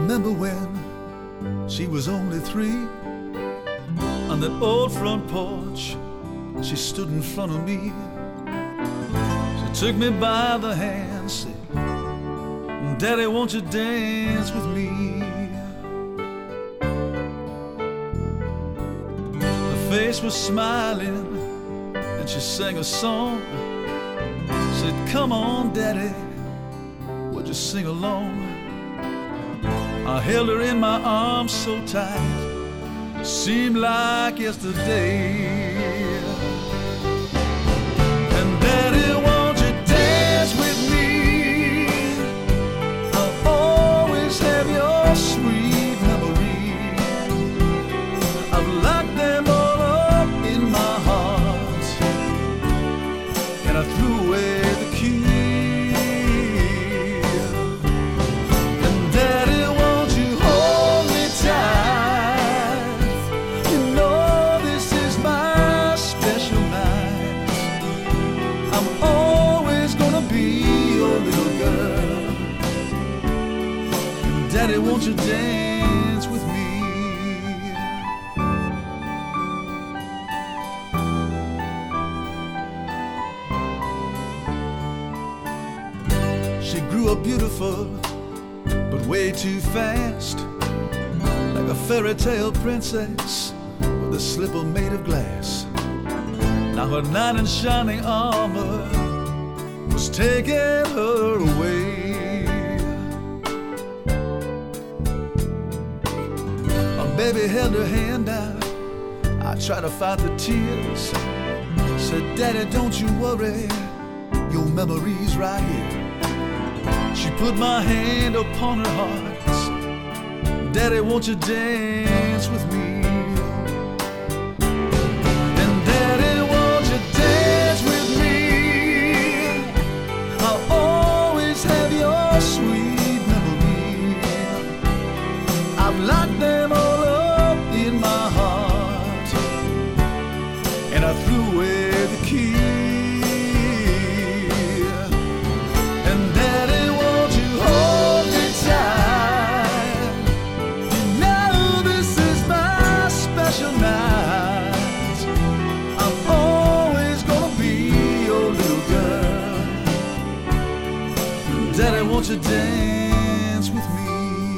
remember when she was only 3. On that old front porch, she stood in front of me. She took me by the hand, said, "Daddy, won't you dance with me?" Her face was smiling, and she sang a song. Said, "Come on, Daddy, would you sing along?" I held her in my arms so tight, seemed like yesterday. And Daddy, won't you dance with me? I'll always have your sweet memory. I've locked them all up in my heart, and I threw away the key. And Daddy, won't you hold me tight? You know this is my special night. I'm always gonna be your little girl. And Daddy, won't you dance with me? She grew up beautiful, but way too fast, like a fairy tale princess with a slipper made of glass. Now her knight in shining armor was taking her away. My baby held her hand out. I tried to fight the tears. Said, "Daddy, don't you worry, your memory's right here." She put my hand upon her heart. "Daddy, won't you dance with me?" And Daddy, won't you dance with me? I'll always have your sweet memory. I've locked them all up in my heart, and I threw away the key. And Daddy, won't you hold me tight? You know this is my special night. I'm always gonna be your little girl. Daddy, won't you dance with me?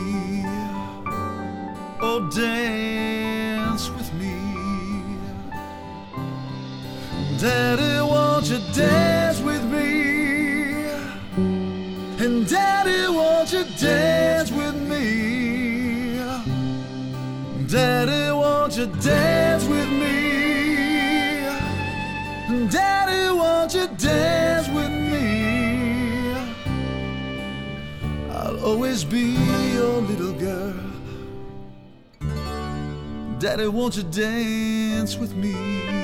Oh, dance with me. Daddy, won't you dance with me? And Daddy, won't you dance with me? Daddy, won't you dance with me? Daddy, won't you dance with me? I'll always be your little girl. Daddy, won't you dance with me?